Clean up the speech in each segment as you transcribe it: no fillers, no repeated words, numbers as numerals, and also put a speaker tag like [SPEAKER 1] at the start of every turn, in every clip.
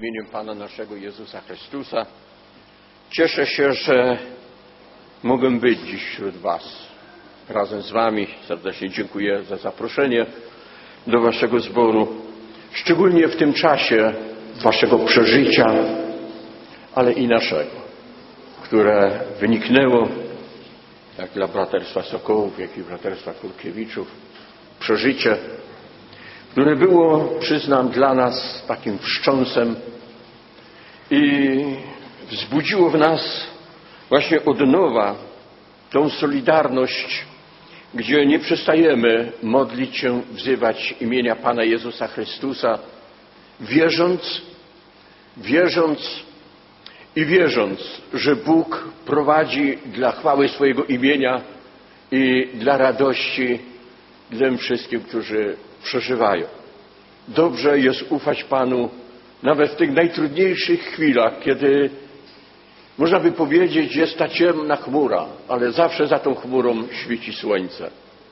[SPEAKER 1] imieniu Pana naszego Jezusa Chrystusa. Cieszę się, że mogę być dziś wśród Was, razem z Wami. Serdecznie dziękuję za zaproszenie do Waszego zboru, szczególnie w tym czasie Waszego przeżycia, ale i naszego, które wyniknęło, jak dla Braterstwa Sokołów, jak i Braterstwa Kurkiewiczów, przeżycie, które było, przyznam, dla nas takim wstrząsem i wzbudziło w nas właśnie od nowa tą solidarność, gdzie nie przestajemy modlić się, wzywać imienia Pana Jezusa Chrystusa, wierząc, że Bóg prowadzi dla chwały swojego imienia i dla radości tym wszystkim, którzy przeżywają. Dobrze jest ufać Panu nawet w tych najtrudniejszych chwilach, kiedy można by powiedzieć, jest ta ciemna chmura, ale zawsze za tą chmurą świeci słońce.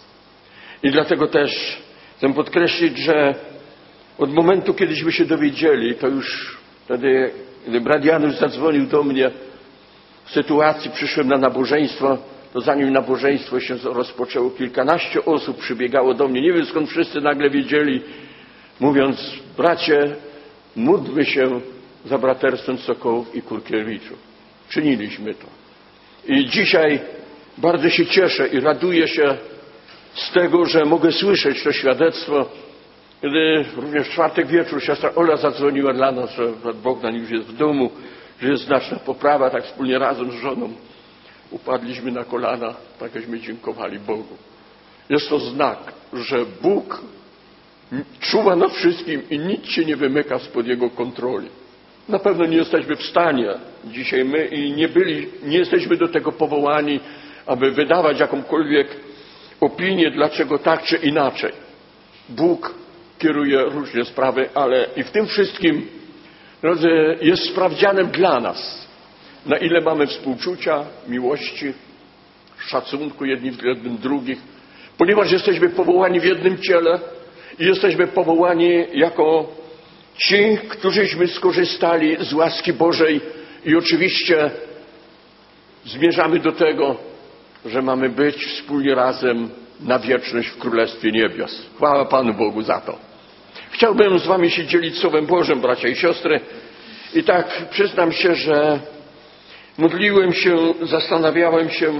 [SPEAKER 1] I dlatego też chcę podkreślić, że od momentu, kiedyśmy się dowiedzieli, to już wtedy, gdy brat Janusz zadzwonił do mnie w sytuacji, przyszłem na nabożeństwo, to zanim nabożeństwo się rozpoczęło, kilkanaście osób przybiegało do mnie. Nie wiem, skąd wszyscy nagle wiedzieli, mówiąc: bracie, módlmy się za braterstwem Sokołów i Kurkiewiczów. Czyniliśmy to. I dzisiaj bardzo się cieszę i raduję się z tego, że mogę słyszeć to świadectwo, kiedy również w czwartek wieczór siostra Ola zadzwoniła dla nas, że brat Bogdan już jest w domu, że jest znaczna poprawa, tak wspólnie razem z żoną upadliśmy na kolana, takeśmy dziękowali Bogu. Jest to znak, że Bóg czuwa nad wszystkim i nic się nie wymyka spod Jego kontroli. Na pewno nie jesteśmy w stanie dzisiaj my i nie jesteśmy do tego powołani, aby wydawać jakąkolwiek opinię, dlaczego tak czy inaczej. Bóg kieruje różne sprawy, ale i w tym wszystkim, drodzy, jest sprawdzianem dla nas, na ile mamy współczucia, miłości, szacunku jedni względem drugich, ponieważ jesteśmy powołani w jednym ciele i jesteśmy powołani jako ci, którzyśmy skorzystali z łaski Bożej i oczywiście zmierzamy do tego, że mamy być wspólnie razem na wieczność w Królestwie Niebios. Chwała Panu Bogu za to. Chciałbym z Wami się dzielić Słowem Bożym, bracia i siostry. I tak przyznam się, że modliłem się, zastanawiałem się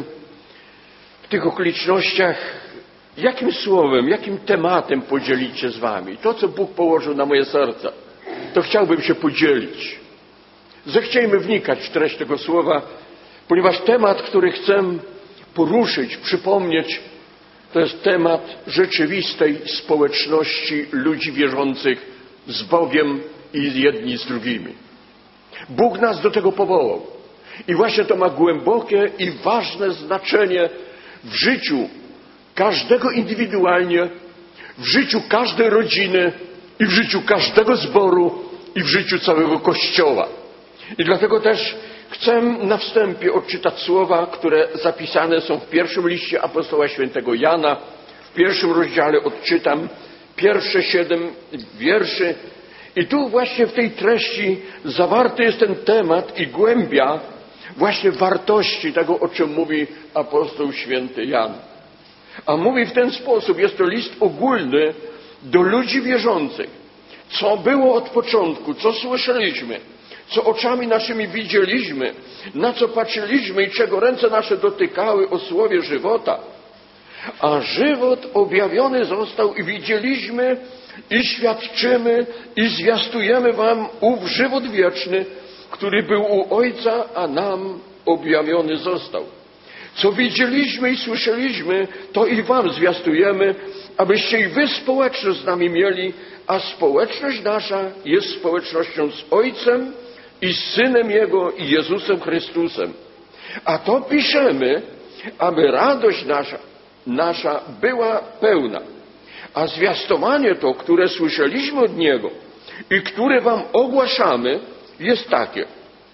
[SPEAKER 1] w tych okolicznościach, jakim słowem, jakim tematem podzielić się z Wami. To, co Bóg położył na moje serce, to chciałbym się podzielić. Zechciejmy wnikać w treść tego słowa, ponieważ temat, który chcę poruszyć, przypomnieć, to jest temat rzeczywistej społeczności ludzi wierzących z Bogiem i jedni z drugimi. Bóg nas do tego powołał. I właśnie to ma głębokie i ważne znaczenie w życiu każdego indywidualnie, w życiu każdej rodziny i w życiu każdego zboru i w życiu całego Kościoła. I dlatego też chcę na wstępie odczytać słowa, które zapisane są w pierwszym liście apostoła świętego Jana. W pierwszym rozdziale odczytam pierwsze 7 wierszy. I tu właśnie w tej treści zawarty jest ten temat i głębia właśnie wartości tego, o czym mówi apostoł święty Jan. A mówi w ten sposób, jest to list ogólny do ludzi wierzących. Co było od początku, co słyszeliśmy, co oczami naszymi widzieliśmy, na co patrzyliśmy i czego ręce nasze dotykały o słowie żywota. A żywot objawiony został i widzieliśmy i świadczymy i zwiastujemy wam ów żywot wieczny, który był u Ojca, a nam objawiony został. Co widzieliśmy i słyszeliśmy, to i wam zwiastujemy, abyście i wy społeczność z nami mieli, a społeczność nasza jest społecznością z Ojcem i z Synem Jego i Jezusem Chrystusem. A to piszemy, aby radość nasza była pełna. A zwiastowanie to, które słyszeliśmy od Niego i które wam ogłaszamy, jest takie,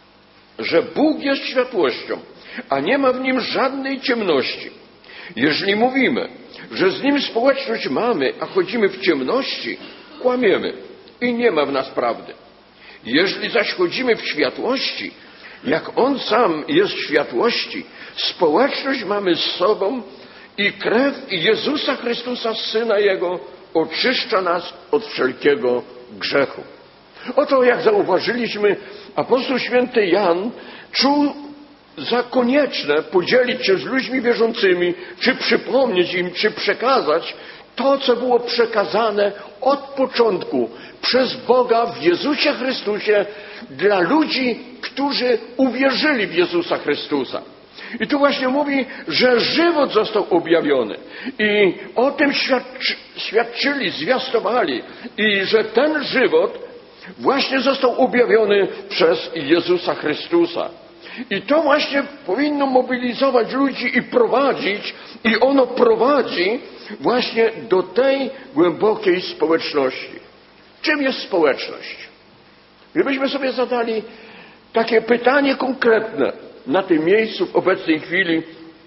[SPEAKER 1] że Bóg jest światłością, a nie ma w Nim żadnej ciemności. Jeżeli mówimy, że z Nim społeczność mamy, a chodzimy w ciemności, kłamiemy i nie ma w nas prawdy. Jeżeli zaś chodzimy w światłości, jak On sam jest w światłości, społeczność mamy z sobą i krew Jezusa Chrystusa, Syna Jego, oczyszcza nas od wszelkiego grzechu. Oto, jak zauważyliśmy, apostoł święty Jan czuł za konieczne podzielić się z ludźmi wierzącymi, czy przypomnieć im, czy przekazać to, co było przekazane od początku przez Boga w Jezusie Chrystusie dla ludzi, którzy uwierzyli w Jezusa Chrystusa. I tu właśnie mówi, że żywot został objawiony. I o tym świadczyli, zwiastowali. I że ten żywot właśnie został objawiony przez Jezusa Chrystusa. I to właśnie powinno mobilizować ludzi i prowadzić, i ono prowadzi właśnie do tej głębokiej społeczności. Czym jest społeczność? Gdybyśmy sobie zadali takie pytanie konkretne na tym miejscu w obecnej chwili,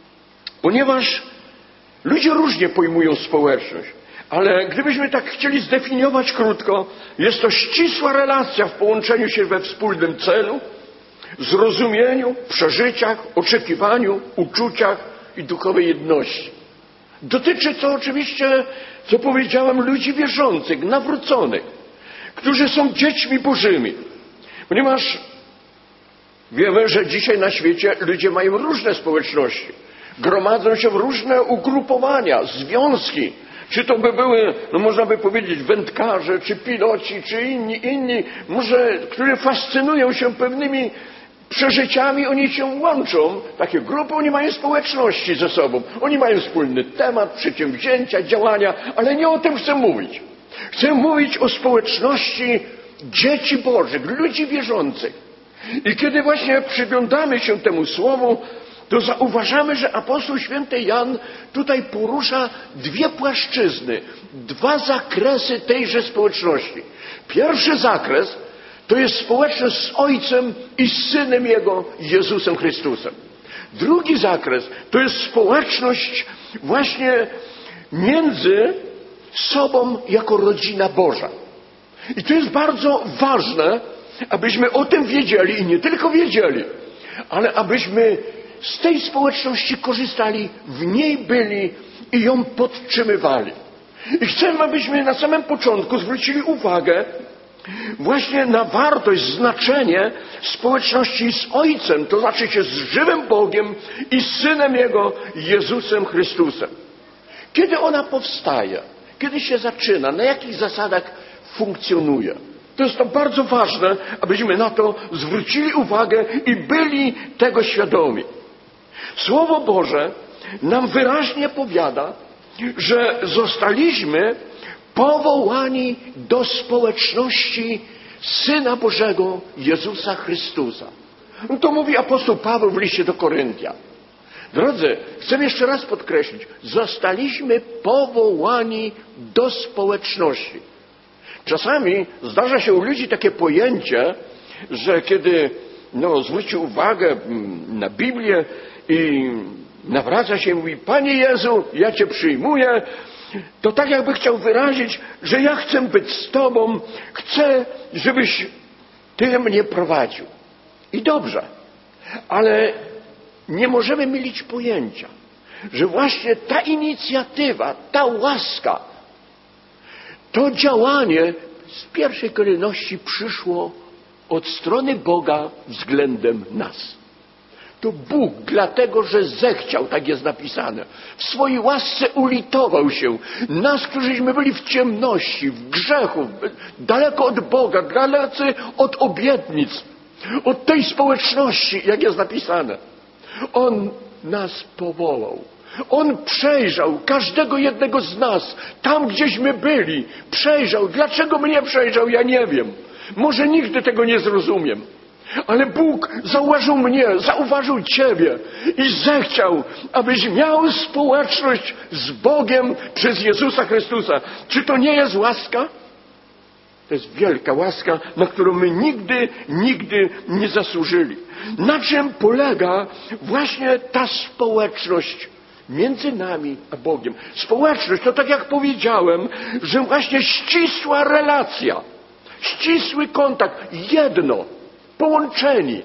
[SPEAKER 1] ponieważ ludzie różnie pojmują społeczność, ale gdybyśmy tak chcieli zdefiniować krótko, jest to ścisła relacja w połączeniu się we wspólnym celu, zrozumieniu, przeżyciach, oczekiwaniu, uczuciach i duchowej jedności. Dotyczy to oczywiście, co powiedziałem, ludzi wierzących, nawróconych, którzy są dziećmi Bożymi. Ponieważ wiemy, że dzisiaj na świecie ludzie mają różne społeczności. Gromadzą się w różne ugrupowania, związki. Czy to by były, no można by powiedzieć, wędkarze, czy piloci, czy inni, może, którzy fascynują się pewnymi przeżyciami, oni się łączą, takie grupy, oni mają społeczności ze sobą. Oni mają wspólny temat, przedsięwzięcia, działania, ale nie o tym chcę mówić. Chcę mówić o społeczności dzieci Bożych, ludzi wierzących. I kiedy właśnie przyglądamy się temu słowu, to zauważamy, że apostoł święty Jan tutaj porusza dwie płaszczyzny, dwa zakresy tejże społeczności. Pierwszy zakres to jest społeczność z Ojcem i z Synem Jego, Jezusem Chrystusem. Drugi zakres to jest społeczność właśnie między sobą jako rodzina Boża. I to jest bardzo ważne, abyśmy o tym wiedzieli i nie tylko wiedzieli, ale abyśmy z tej społeczności korzystali, w niej byli i ją podtrzymywali. I chcę, abyśmy na samym początku zwrócili uwagę właśnie na wartość, znaczenie społeczności z Ojcem, to znaczy się z żywym Bogiem i z Synem Jego, Jezusem Chrystusem. Kiedy ona powstaje? Kiedy się zaczyna? Na jakich zasadach funkcjonuje? To jest to bardzo ważne, abyśmy na to zwrócili uwagę i byli tego świadomi. Słowo Boże nam wyraźnie powiada, że zostaliśmy powołani do społeczności Syna Bożego, Jezusa Chrystusa. No to mówi apostoł Paweł w liście do Koryntian. Drodzy, chcę jeszcze raz podkreślić, zostaliśmy powołani do społeczności. Czasami zdarza się u ludzi takie pojęcie, że kiedy zwróci uwagę na Biblię i nawraca się i mówi: Panie Jezu, ja Cię przyjmuję, to tak jakby chciał wyrazić, że ja chcę być z Tobą, chcę, żebyś Ty mnie prowadził. I dobrze, ale nie możemy mylić pojęcia, że właśnie ta inicjatywa, ta łaska, to działanie z pierwszej kolejności przyszło od strony Boga względem nas. To Bóg, dlatego że zechciał, tak jest napisane, w swojej łasce ulitował się nas, którzyśmy byli w ciemności, w grzechu, daleko od Boga, dalecy od obietnic, od tej społeczności, jak jest napisane. On nas powołał. On przejrzał każdego jednego z nas, tam gdzieśmy byli. Przejrzał. Dlaczego mnie przejrzał? Ja nie wiem. Może nigdy tego nie zrozumiem. Ale Bóg zauważył mnie, zauważył Ciebie i zechciał, abyś miał społeczność z Bogiem przez Jezusa Chrystusa. Czy to nie jest łaska? To jest wielka łaska, na którą my nigdy nie zasłużyli. Na czym polega właśnie ta społeczność między nami a Bogiem? Społeczność to, tak jak powiedziałem, że właśnie ścisła relacja. Ścisły kontakt, jedno, połączeni.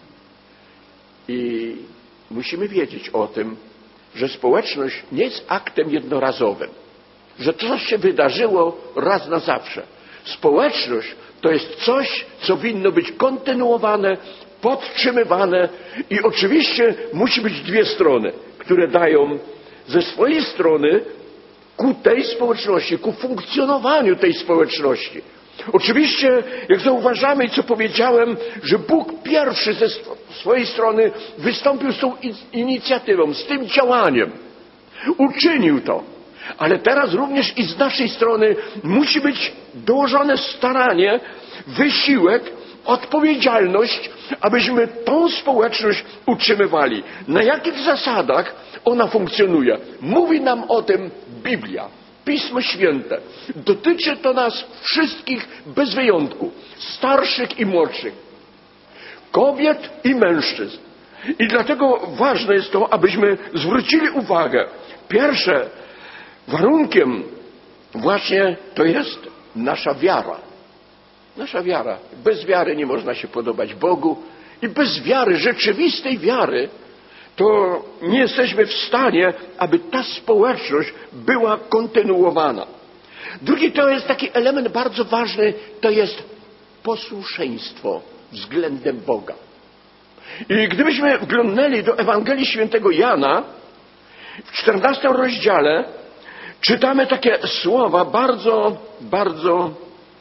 [SPEAKER 1] I musimy wiedzieć o tym, że społeczność nie jest aktem jednorazowym, że coś się wydarzyło raz na zawsze. Społeczność to jest coś, co winno być kontynuowane, podtrzymywane i oczywiście musi być dwie strony, które dają ze swojej strony ku tej społeczności, ku funkcjonowaniu tej społeczności. Oczywiście, jak zauważamy i co powiedziałem, że Bóg pierwszy ze swojej strony wystąpił z tą inicjatywą, z tym działaniem. Uczynił to. Ale teraz również i z naszej strony musi być dołożone staranie, wysiłek, odpowiedzialność, abyśmy tą społeczność utrzymywali. Na jakich zasadach ona funkcjonuje? Mówi nam o tym Biblia, Pismo Święte. Dotyczy to nas wszystkich bez wyjątku, starszych i młodszych, kobiet i mężczyzn. I dlatego ważne jest to, abyśmy zwrócili uwagę. Pierwsze, warunkiem właśnie to jest nasza wiara. Nasza wiara. Bez wiary nie można się podobać Bogu i bez wiary, rzeczywistej wiary, to nie jesteśmy w stanie, aby ta społeczność była kontynuowana. Drugi to jest taki element bardzo ważny, to jest posłuszeństwo względem Boga. I gdybyśmy wglądnęli do Ewangelii Świętego Jana, w 14 rozdziale czytamy takie słowa bardzo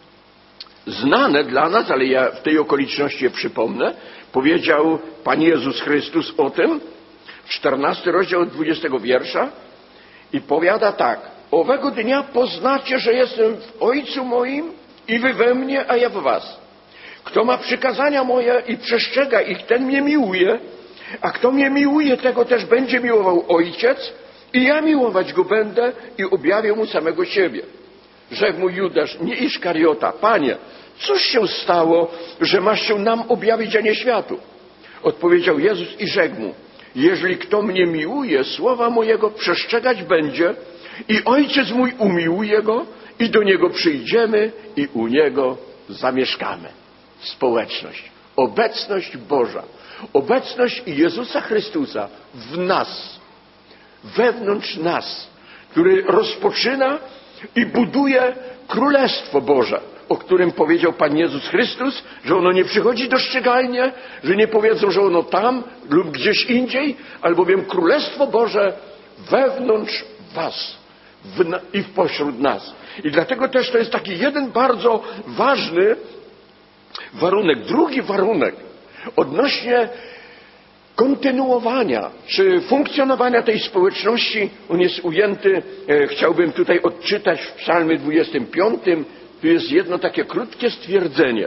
[SPEAKER 1] znane dla nas, ale ja w tej okoliczności je przypomnę. Powiedział Pan Jezus Chrystus o tym, 14 rozdział 20 wiersza i powiada tak: owego dnia poznacie, że jestem w Ojcu moim i wy we mnie, a ja w was. Kto ma przykazania moje i przestrzega ich, ten mnie miłuje, a kto mnie miłuje, tego też będzie miłował Ojciec i ja miłować go będę i objawię mu samego siebie. Rzekł mu Judasz, nie Iszkariota: Panie, cóż się stało, że masz się nam objawić, a nie światu? Odpowiedział Jezus i rzekł mu: jeżeli kto mnie miłuje, słowa mojego przestrzegać będzie i Ojciec mój umiłuje go i do niego przyjdziemy i u niego zamieszkamy. Społeczność, obecność Boża, obecność Jezusa Chrystusa w nas, wewnątrz nas, który rozpoczyna i buduje Królestwo Boże, o którym powiedział Pan Jezus Chrystus, że ono nie przychodzi dostrzegalnie, że nie powiedzą, że ono tam lub gdzieś indziej, albowiem Królestwo Boże wewnątrz was i pośród nas. I dlatego też to jest taki jeden bardzo ważny warunek. Drugi warunek odnośnie kontynuowania czy funkcjonowania tej społeczności, on jest ujęty, chciałbym tutaj odczytać w Psalmie 25. Tu jest jedno takie krótkie stwierdzenie.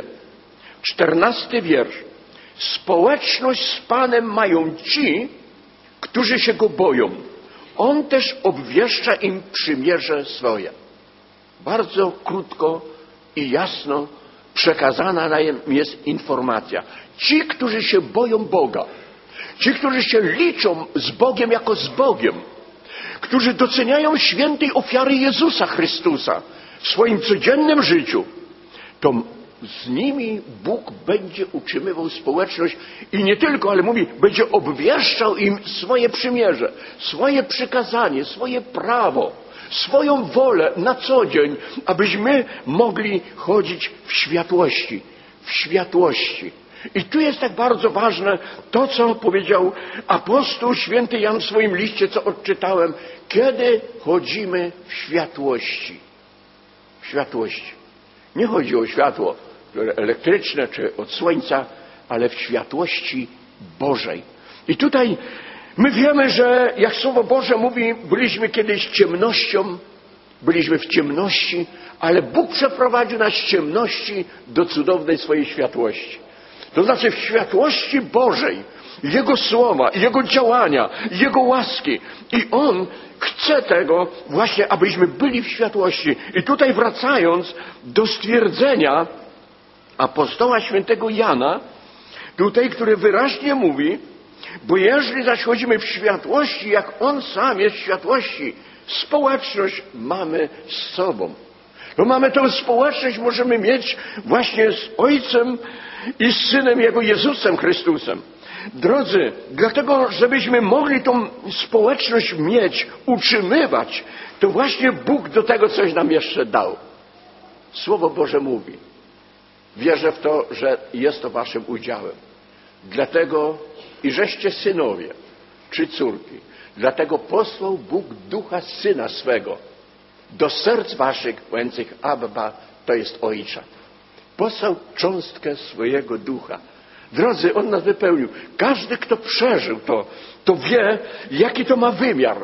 [SPEAKER 1] 14 wiersz. Społeczność z Panem mają ci, którzy się Go boją. On też obwieszcza im przymierze swoje. Bardzo krótko i jasno przekazana nam jest informacja. Ci, którzy się boją Boga, ci, którzy się liczą z Bogiem jako z Bogiem, którzy doceniają świętej ofiary Jezusa Chrystusa w swoim codziennym życiu, to z nimi Bóg będzie utrzymywał społeczność i nie tylko, ale mówi, będzie obwieszczał im swoje przymierze, swoje przykazanie, swoje prawo, swoją wolę na co dzień, abyśmy mogli chodzić w światłości, w światłości. I tu jest tak bardzo ważne to, co powiedział apostoł święty Jan w swoim liście, co odczytałem. Kiedy chodzimy w światłości? W światłości. Nie chodzi o światło elektryczne czy od słońca, ale w światłości Bożej. I tutaj my wiemy, że jak Słowo Boże mówi, byliśmy kiedyś ciemnością, byliśmy w ciemności, ale Bóg przeprowadził nas z ciemności do cudownej swojej światłości. To znaczy w światłości Bożej, Jego słowa, Jego działania, Jego łaski. I On chce tego właśnie, abyśmy byli w światłości. I tutaj wracając do stwierdzenia apostoła świętego Jana, tutaj, który wyraźnie mówi, bo jeżeli zaś chodzimy w światłości, jak On sam jest w światłości, społeczność mamy z sobą. Bo mamy tę społeczność, możemy mieć właśnie z Ojcem i z Synem Jego Jezusem Chrystusem. Drodzy, dlatego, żebyśmy mogli tą społeczność mieć, utrzymywać, to właśnie Bóg do tego coś nam jeszcze dał. Słowo Boże mówi. Wierzę w to, że jest to waszym udziałem. Dlatego, i żeście synowie, czy córki, dlatego posłał Bóg Ducha Syna swego do serc waszych, mówiących Abba, to jest Ojcze. Posłał cząstkę swojego Ducha. Drodzy, On nas wypełnił. Każdy, kto przeżył to wie, jaki to ma wymiar,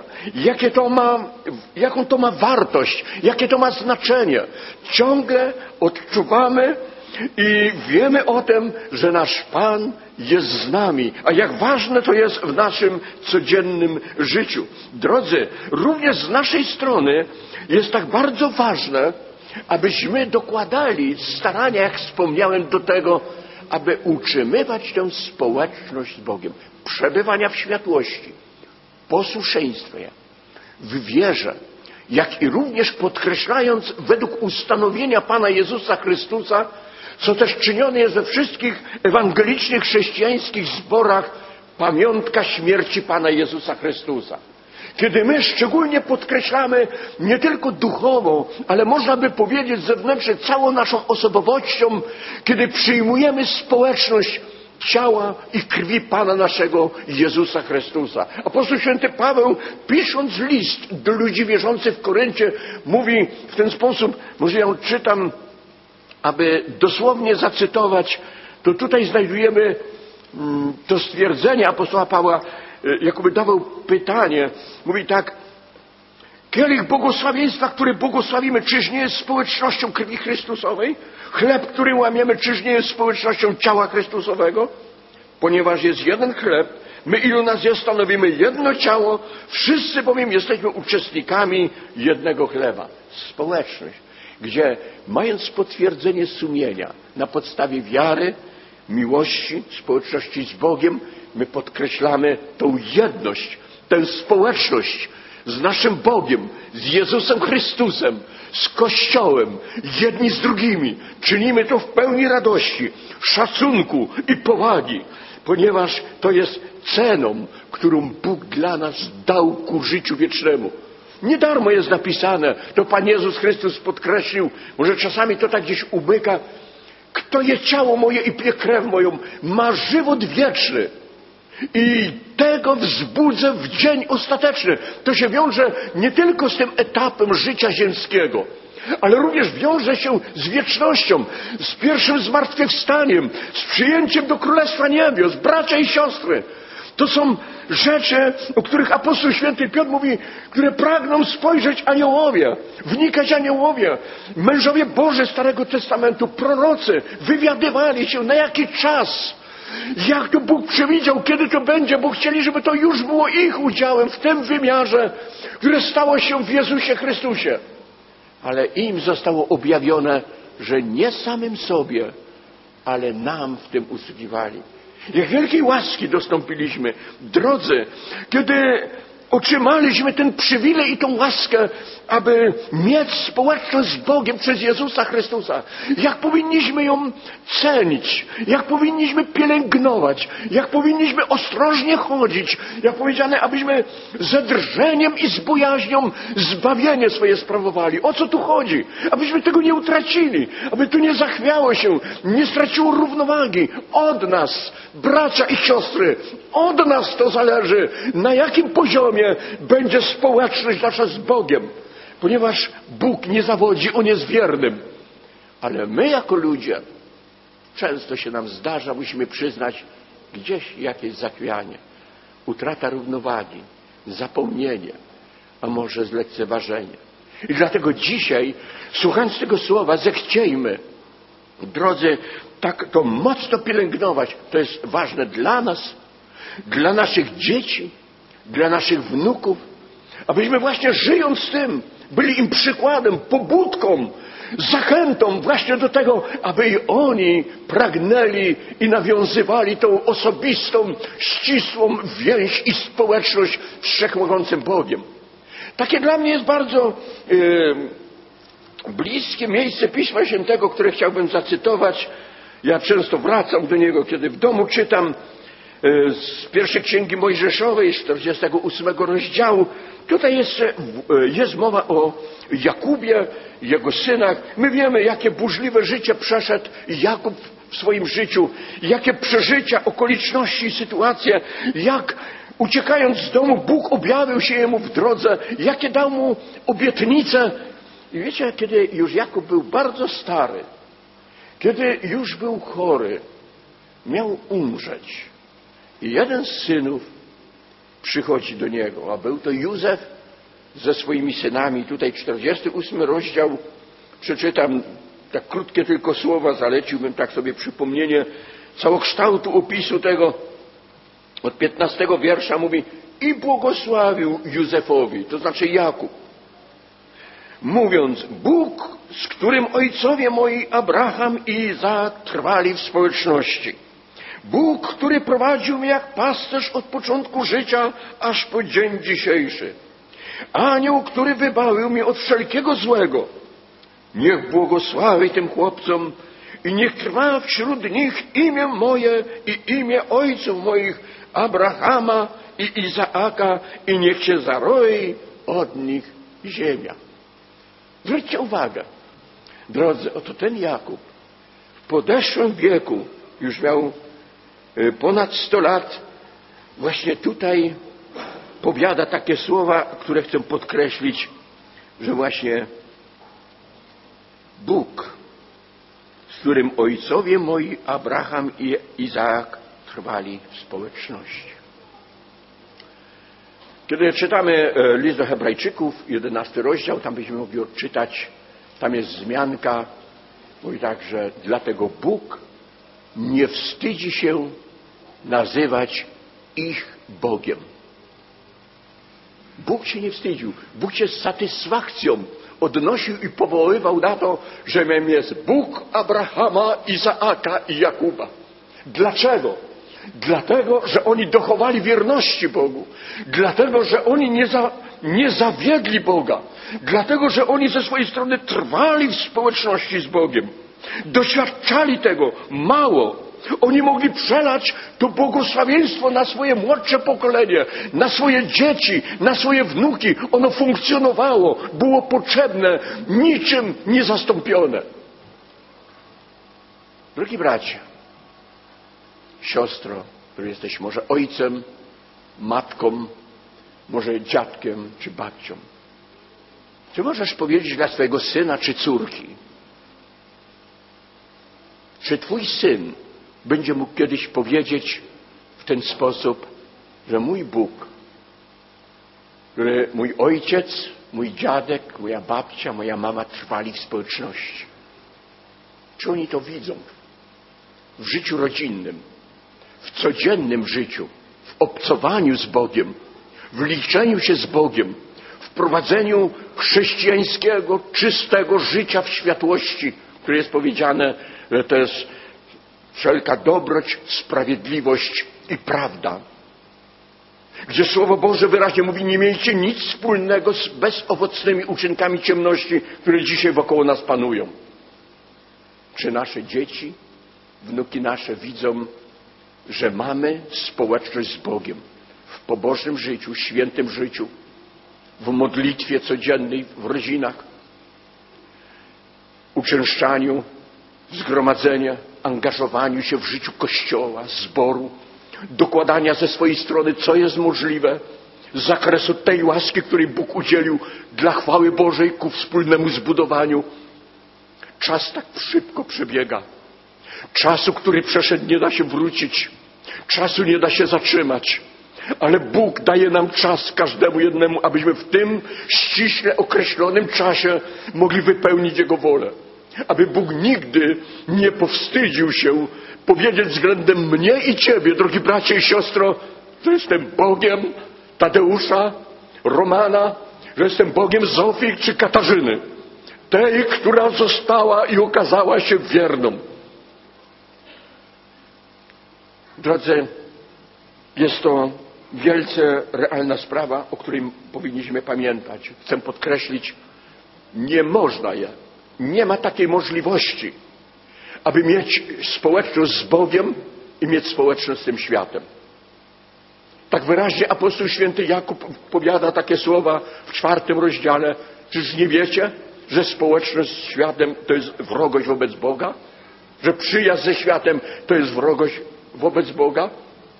[SPEAKER 1] jaką to ma wartość, jakie to ma znaczenie. Ciągle odczuwamy i wiemy o tym, że nasz Pan jest z nami, a jak ważne to jest w naszym codziennym życiu. Drodzy, również z naszej strony jest tak bardzo ważne, abyśmy dokładali starania, jak wspomniałem, do tego, aby utrzymywać tę społeczność z Bogiem. Przebywania w światłości, posłuszeństwie, w wierze, jak i również podkreślając według ustanowienia Pana Jezusa Chrystusa, co też czynione jest we wszystkich ewangelicznych chrześcijańskich zborach, pamiątka śmierci Pana Jezusa Chrystusa. Kiedy my szczególnie podkreślamy nie tylko duchowo, ale można by powiedzieć zewnętrznie całą naszą osobowością, kiedy przyjmujemy społeczność ciała i krwi Pana naszego Jezusa Chrystusa. Apostoł święty Paweł, pisząc list do ludzi wierzących w Koryncie, mówi w ten sposób, może ja czytam, aby dosłownie zacytować, to tutaj znajdujemy to stwierdzenie apostoła Pawła, jakoby dawał pytanie, mówi tak: kielich błogosławieństwa, który błogosławimy, czyż nie jest społecznością krwi Chrystusowej? Chleb, który łamiemy, czyż nie jest społecznością ciała Chrystusowego? Ponieważ jest jeden chleb, my ilu nas jest, stanowimy jedno ciało, wszyscy bowiem jesteśmy uczestnikami jednego chleba. Społeczność, gdzie mając potwierdzenie sumienia na podstawie wiary, miłości, społeczności z Bogiem, my podkreślamy tą jedność, tę społeczność z naszym Bogiem, z Jezusem Chrystusem, z Kościołem, jedni z drugimi. Czynimy to w pełni radości, szacunku i powagi, ponieważ to jest ceną, którą Bóg dla nas dał ku życiu wiecznemu. Nie darmo jest napisane, to Pan Jezus Chrystus podkreślił, może czasami to tak gdzieś umyka: kto je ciało moje i pije krew moją, ma żywot wieczny i tego wzbudzę w dzień ostateczny. To się wiąże nie tylko z tym etapem życia ziemskiego, ale również wiąże się z wiecznością, z pierwszym zmartwychwstaniem, z przyjęciem do Królestwa Niebios. Bracia i siostry, to są rzeczy, o których apostoł święty Piotr mówi, które pragną spojrzeć aniołowie, wnikać aniołowie. Mężowie Boży Starego Testamentu, prorocy, wywiadywali się, na jaki czas, jak to Bóg przewidział, kiedy to będzie, bo chcieli, żeby to już było ich udziałem w tym wymiarze, które stało się w Jezusie Chrystusie. Ale im zostało objawione, że nie samym sobie, ale nam w tym usługiwali. Jak wielkiej łaski dostąpiliśmy. Drodzy, kiedy otrzymaliśmy ten przywilej i tą łaskę, aby mieć społeczność z Bogiem przez Jezusa Chrystusa, jak powinniśmy ją cenić, jak powinniśmy pielęgnować, jak powinniśmy ostrożnie chodzić, jak powiedziane, abyśmy ze drżeniem i z bojaźnią zbawienie swoje sprawowali. O co tu chodzi? Abyśmy tego nie utracili, aby to nie zachwiało się, nie straciło równowagi. Od nas, bracia i siostry, od nas to zależy, na jakim poziomie będzie społeczność nasza z Bogiem. Ponieważ Bóg nie zawodzi, On jest wiernym. Ale my jako ludzie, często się nam zdarza, musimy przyznać, gdzieś jakieś zachwianie, utrata równowagi, zapomnienie, a może zlekceważenie. I dlatego dzisiaj, słuchając tego słowa, zechciejmy, drodzy, tak to mocno pielęgnować. To jest ważne dla nas, dla naszych dzieci, dla naszych wnuków, abyśmy właśnie żyjąc tym, byli im przykładem, pobudką, zachętą właśnie do tego, aby i oni pragnęli i nawiązywali tą osobistą, ścisłą więź i społeczność z Wszechmogącym Bogiem. Takie dla mnie jest bardzo bliskie miejsce Pisma Świętego, które chciałbym zacytować. Ja często wracam do niego, kiedy w domu czytam z pierwszej Księgi Mojżeszowej, z 48 rozdziału. Tutaj jest mowa o Jakubie, jego synach. My wiemy, jakie burzliwe życie przeszedł Jakub w swoim życiu, jakie przeżycia, okoliczności i sytuacje, jak uciekając z domu Bóg objawił się jemu w drodze, jakie dał mu obietnice. I wiecie, kiedy już Jakub był bardzo stary, kiedy już był chory, miał umrzeć. I jeden z synów przychodzi do niego, a był to Józef ze swoimi synami. Tutaj 48 rozdział, przeczytam tak krótkie tylko słowa, zaleciłbym tak sobie przypomnienie całokształtu opisu tego. Od 15 wiersza mówi: i błogosławił Józefowi, to znaczy Jakub, mówiąc: Bóg, z którym ojcowie moi Abraham i Izaak trwali w społeczności. Bóg, który prowadził mnie jak pasterz od początku życia aż po dzień dzisiejszy. Anioł, który wybawił mnie od wszelkiego złego. Niech błogosławi tym chłopcom i niech trwa wśród nich imię moje i imię ojców moich Abrahama i Izaaka i niech się zaroi od nich ziemia. Zwróćcie uwagę, drodzy, oto ten Jakub w podeszłym wieku, już miał ponad 100 lat, właśnie tutaj powiada takie słowa, które chcę podkreślić, że właśnie Bóg, z którym ojcowie moi Abraham i Izaak trwali w społeczności. Kiedy czytamy list do Hebrajczyków, 11 rozdział, tam byśmy mogli odczytać, tam jest wzmianka, mówi tak, że dlatego Bóg nie wstydzi się nazywać ich Bogiem. Bóg się nie wstydził. Bóg się z satysfakcją odnosił i powoływał na to, że jest Bóg Abrahama, Izaaka i Jakuba. Dlaczego? Dlatego, że oni dochowali wierności Bogu. Dlatego, że oni nie zawiedli Boga. Dlatego, że oni ze swojej strony trwali w społeczności z Bogiem. Doświadczali tego mało. Oni mogli przelać to błogosławieństwo na swoje młodsze pokolenie, na swoje dzieci, na swoje wnuki. Ono funkcjonowało, było potrzebne, niczym niezastąpione. Drogi bracie, siostro, który jesteś może ojcem, matką, może dziadkiem czy babcią. Czy możesz powiedzieć dla swojego syna czy córki, czy twój syn będzie mógł kiedyś powiedzieć w ten sposób, że mój Bóg, który mój ojciec, mój dziadek, moja babcia, moja mama trwali w społeczności. Czy oni to widzą w życiu rodzinnym, w codziennym życiu, w obcowaniu z Bogiem, w liczeniu się z Bogiem, w prowadzeniu chrześcijańskiego, czystego życia w światłości, które jest powiedziane, że to jest wszelka dobroć, sprawiedliwość i prawda. Gdzie Słowo Boże wyraźnie mówi: nie miejcie nic wspólnego z bezowocnymi uczynkami ciemności, które dzisiaj wokoło nas panują. Czy nasze dzieci, wnuki nasze widzą, że mamy społeczność z Bogiem w pobożnym życiu, świętym życiu, w modlitwie codziennej, w rodzinach, uczęszczaniu, zgromadzenia, angażowaniu się w życiu Kościoła, zboru, dokładania ze swojej strony, co jest możliwe, z zakresu tej łaski, której Bóg udzielił dla chwały Bożej ku wspólnemu zbudowaniu. Czas tak szybko przebiega. Czasu, który przeszedł, nie da się wrócić. Czasu nie da się zatrzymać. Ale Bóg daje nam czas każdemu jednemu, abyśmy w tym ściśle określonym czasie mogli wypełnić Jego wolę. Aby Bóg nigdy nie powstydził się powiedzieć względem mnie i ciebie, drogi bracie i siostro, że jestem Bogiem Tadeusza, Romana, że jestem Bogiem Zofii czy Katarzyny. Tej, która została i okazała się wierną. Drodzy, jest to wielce realna sprawa, o której powinniśmy pamiętać. Chcę podkreślić, nie można nie ma takiej możliwości, aby mieć społeczność z Bogiem i mieć społeczność z tym światem. Tak wyraźnie apostoł święty Jakub powiada takie słowa w 4 rozdziale. Czyż nie wiecie, że społeczność z światem to jest wrogość wobec Boga? Że przyjaźń ze światem to jest wrogość wobec Boga?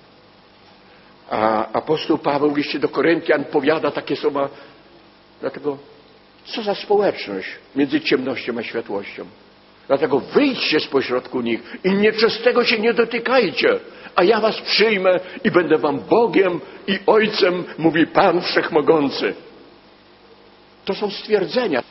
[SPEAKER 1] A apostoł Paweł w liście do Koryntian powiada takie słowa. Dlatego, co za społeczność między ciemnością a światłością? Dlatego wyjdźcie spośrodku nich i nieczystego się nie dotykajcie, a ja was przyjmę i będę wam Bogiem i Ojcem, mówi Pan Wszechmogący. To są stwierdzenia.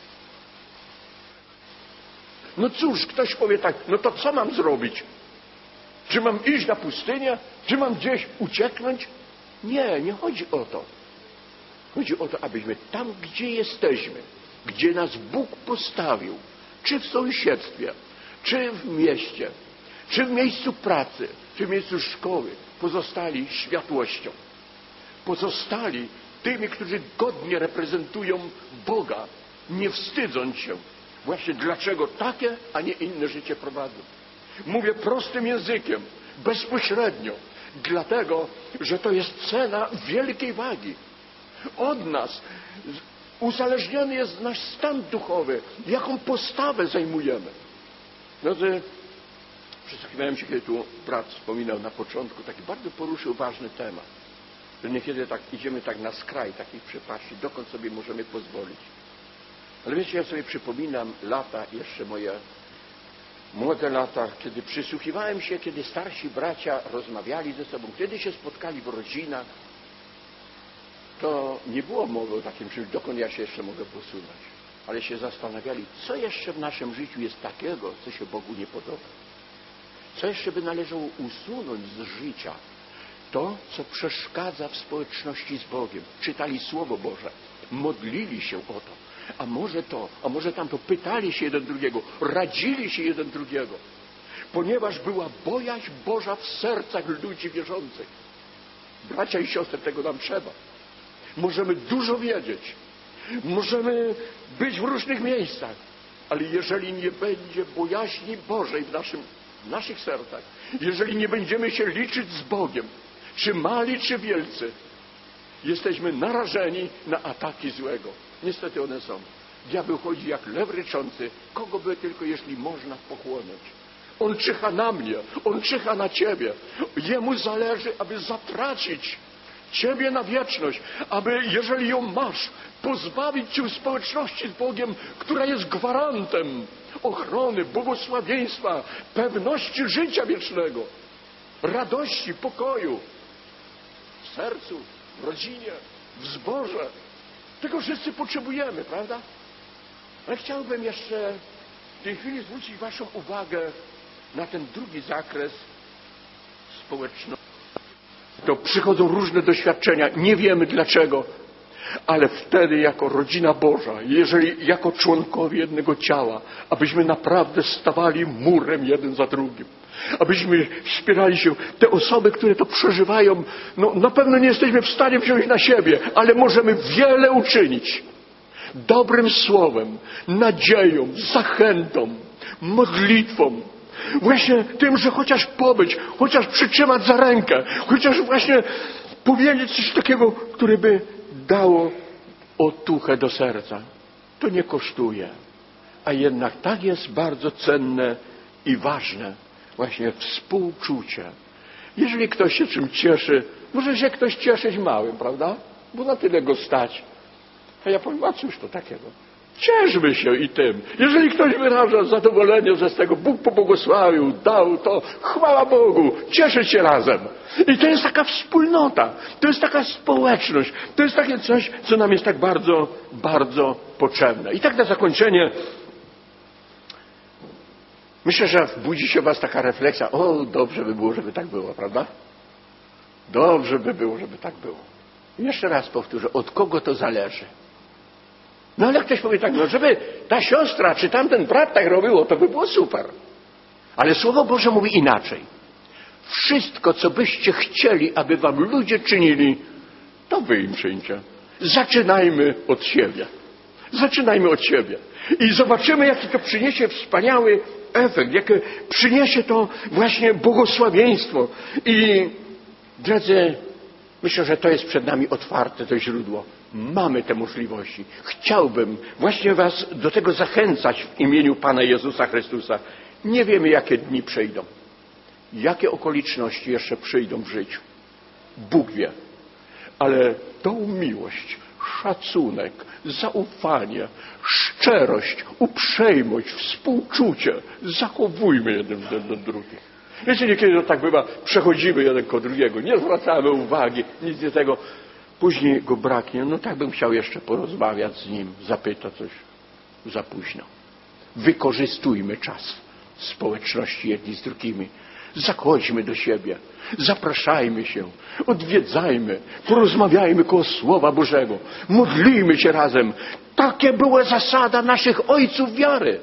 [SPEAKER 1] No cóż, ktoś powie tak, no to co mam zrobić? Czy mam iść na pustynię? Czy mam gdzieś ucieknąć? Nie, nie chodzi o to. Chodzi o to, abyśmy tam, gdzie jesteśmy, gdzie nas Bóg postawił, czy w sąsiedztwie, czy w mieście, czy w miejscu pracy, czy w miejscu szkoły, pozostali światłością. Pozostali tymi, którzy godnie reprezentują Boga, nie wstydząc się. Właśnie dlaczego takie, a nie inne życie prowadzą. Mówię prostym językiem, bezpośrednio. Dlatego, że to jest cena wielkiej wagi. Od nas uzależniony jest nasz stan duchowy, jaką postawę zajmujemy. Drodzy, przysłuchiwałem się, kiedy tu brat wspominał na początku, taki bardzo poruszył ważny temat. Że niekiedy tak idziemy tak na skraj takich przepaści, dokąd sobie możemy pozwolić. Ale wiecie, ja sobie przypominam lata, jeszcze moje młode lata, kiedy przysłuchiwałem się, kiedy starsi bracia rozmawiali ze sobą, kiedy się spotkali w rodzinach, to nie było mowy o takim czymś, dokąd ja się jeszcze mogę posunąć. Ale się zastanawiali, co jeszcze w naszym życiu jest takiego, co się Bogu nie podoba. Co jeszcze by należało usunąć z życia. To, co przeszkadza w społeczności z Bogiem. Czytali Słowo Boże, modlili się o to. A może tamto, pytali się jeden drugiego, radzili się jeden drugiego. Ponieważ była bojaźń Boża w sercach ludzi wierzących. Bracia i siostry, tego nam trzeba. Możemy dużo wiedzieć. Możemy być w różnych miejscach. Ale jeżeli nie będzie bojaźni Bożej w naszych sercach, jeżeli nie będziemy się liczyć z Bogiem, czy mali, czy wielcy, jesteśmy narażeni na ataki złego. Niestety one są. Diabeł chodzi jak lew ryczący, kogo by tylko, jeśli można, pochłonąć. On czyha na mnie, on czyha na ciebie. Jemu zależy, aby zatracić ciebie na wieczność, aby, jeżeli ją masz, pozbawić cię społeczności z Bogiem, która jest gwarantem ochrony, błogosławieństwa, pewności życia wiecznego, radości, pokoju w sercu, w rodzinie, w zborze. Tego wszyscy potrzebujemy, prawda? Ale chciałbym jeszcze w tej chwili zwrócić waszą uwagę na ten drugi zakres społeczności. To przychodzą różne doświadczenia, nie wiemy dlaczego, ale wtedy jako rodzina Boża, jeżeli jako członkowie jednego ciała, abyśmy naprawdę stawali murem jeden za drugim, abyśmy wspierali się. Te osoby, które to przeżywają, no na pewno nie jesteśmy w stanie wziąć na siebie, ale możemy wiele uczynić. Dobrym słowem, nadzieją, zachętą, modlitwą. Właśnie tym, że chociaż pobyć, chociaż przytrzymać za rękę, chociaż właśnie powiedzieć coś takiego, które by dało otuchę do serca. To nie kosztuje, a jednak tak jest bardzo cenne i ważne właśnie współczucie. Jeżeli ktoś się czym cieszy, może się ktoś cieszyć małym, prawda? Bo na tyle go stać. A ja powiem, a cóż to takiego? Cieszmy się i tym. Jeżeli ktoś wyraża zadowolenie, że z tego Bóg pobłogosławił, dał to, chwała Bogu, cieszyć się razem. I to jest taka wspólnota, to jest taka społeczność, to jest takie coś, co nam jest tak bardzo, bardzo potrzebne. I tak na zakończenie, myślę, że budzi się w was taka refleksja, o, dobrze by było, żeby tak było, prawda? Dobrze by było, żeby tak było. I jeszcze raz powtórzę, od kogo to zależy? No ale ktoś powie tak, no żeby ta siostra czy tamten brat tak robiło, to by było super. Ale Słowo Boże mówi inaczej. Wszystko, co byście chcieli, aby wam ludzie czynili, to wy im czyńcie. Zaczynajmy od siebie. Zaczynajmy od siebie. I zobaczymy, jaki to przyniesie wspaniały efekt, jakie przyniesie to właśnie błogosławieństwo. I drodzy, myślę, że to jest przed nami otwarte, to źródło. Mamy te możliwości. Chciałbym właśnie was do tego zachęcać w imieniu Pana Jezusa Chrystusa. Nie wiemy, jakie dni przyjdą. Jakie okoliczności jeszcze przyjdą w życiu. Bóg wie. Ale tą miłość, szacunek, zaufanie, szczerość, uprzejmość, współczucie zachowujmy jeden do drugich. Wiecie, niekiedy to tak bywa, przechodzimy jeden koło drugiego, nie zwracamy uwagi, nic nie tego. Później go braknie, no tak bym chciał jeszcze porozmawiać z nim, zapyta coś, za późno. Wykorzystujmy czas społeczności jedni z drugimi. Zachodźmy do siebie, zapraszajmy się, odwiedzajmy, porozmawiajmy koło Słowa Bożego, modlijmy się razem. Takie była zasada naszych ojców wiary.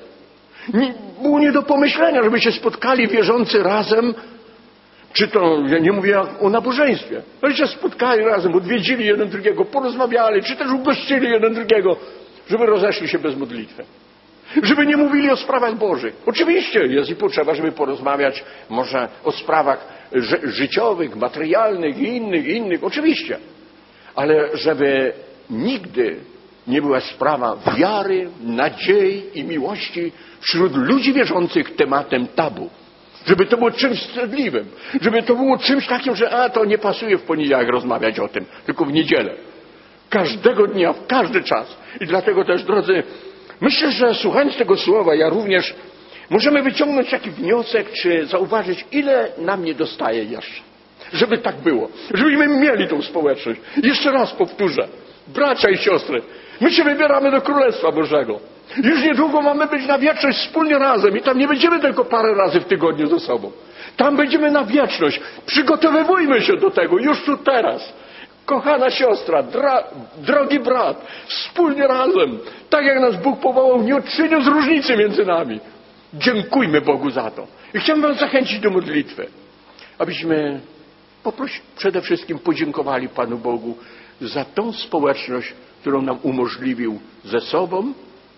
[SPEAKER 1] Było nie do pomyślenia, żeby się spotkali wierzący razem, czy to, ja nie mówię o nabożeństwie, ale się spotkali razem, odwiedzili jeden drugiego, porozmawiali, czy też ugościli jeden drugiego, żeby rozeszli się bez modlitwy. Żeby nie mówili o sprawach Bożych. Oczywiście jest i potrzeba, żeby porozmawiać może o sprawach życiowych, materialnych i innych, oczywiście. Ale żeby nigdy nie była sprawa wiary, nadziei i miłości wśród ludzi wierzących tematem tabu. Żeby to było czymś wstydliwym. Żeby to było czymś takim, że to nie pasuje w poniedziałek rozmawiać o tym, tylko w niedzielę. Każdego dnia, w każdy czas. I dlatego też, drodzy, myślę, że słuchając tego słowa, ja również możemy wyciągnąć taki wniosek, czy zauważyć, ile nam nie dostaje jeszcze. Żeby tak było. Żebyśmy mieli tą społeczność. Jeszcze raz powtórzę. Bracia i siostry, my się wybieramy do Królestwa Bożego. Już niedługo mamy być na wieczność wspólnie razem i tam nie będziemy tylko parę razy w tygodniu ze sobą. Tam będziemy na wieczność. Przygotowywujmy się do tego już tu teraz. Kochana siostra, drogi brat, wspólnie razem, tak jak nas Bóg powołał, nie odczyniąc różnicy między nami. Dziękujmy Bogu za to. I chciałbym was zachęcić do modlitwy, abyśmy przede wszystkim podziękowali Panu Bogu za tą społeczność, którą nam umożliwił ze sobą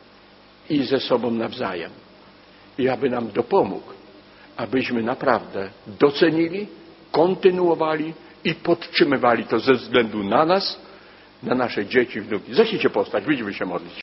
[SPEAKER 1] i ze sobą nawzajem. I aby nam dopomógł, abyśmy naprawdę docenili, kontynuowali i podtrzymywali to ze względu na nas, na nasze dzieci i wnuki. Zechciejcie powstać, będziemy się modlić.